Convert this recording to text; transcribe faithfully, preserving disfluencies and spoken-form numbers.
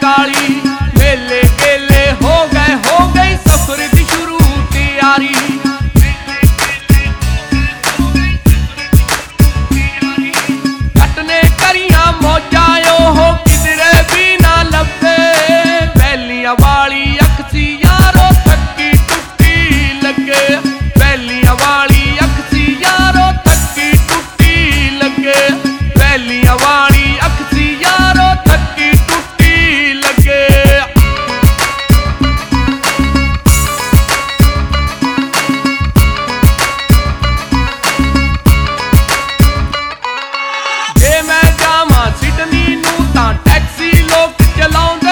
काली मेले गेले हो गए हो गई सफर दी शुरू तैयारी कटने करिया मौजायो हो किधरे भी ना लभे बैलियां वाली अखसी यारो थकी टुटी लगे बैलियां वाली अखसी यारो थकी टुटी लगे बैलियां वाली अखसी यारो थकी टुटी लगे जे मैं जावां सिडनी नूं तां टैक्सी लोग चलाउंदे